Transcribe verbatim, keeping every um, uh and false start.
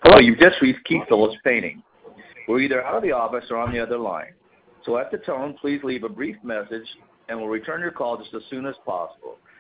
Hello, you've just reached Keith Phillips Painting. We're either out of the office or on the other line. So at the tone, please leave a brief message, and we'll return your call just as soon as possible.